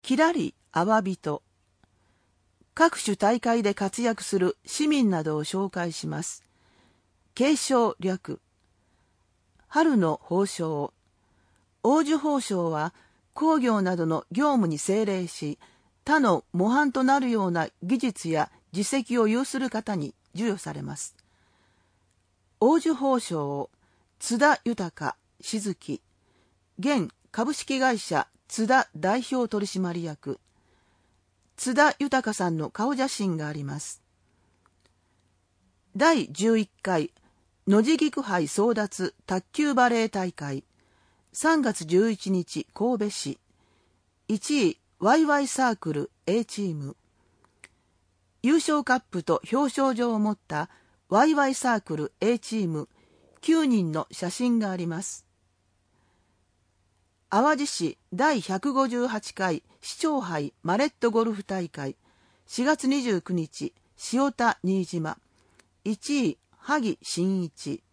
きらりあわびと。各種大会で活躍する市民などを紹介します。継承略。春の褒章。黄綬褒章は工業などの業務に精励し、他の模範となるような技術や実績を有する方に授与されます。黄綬褒章を津田豊静木、現株式会社津田代表取締役。津田豊さんの顔写真があります。第11回野地菊杯争奪卓球バレー大会、3月11日神戸市。1位ワイワイサークル A チーム。優勝カップと表彰状を持ったワイワイサークル A チーム9人の写真があります。淡路市第158回市長杯マレットゴルフ大会、4月29日塩田新島。1位萩真一。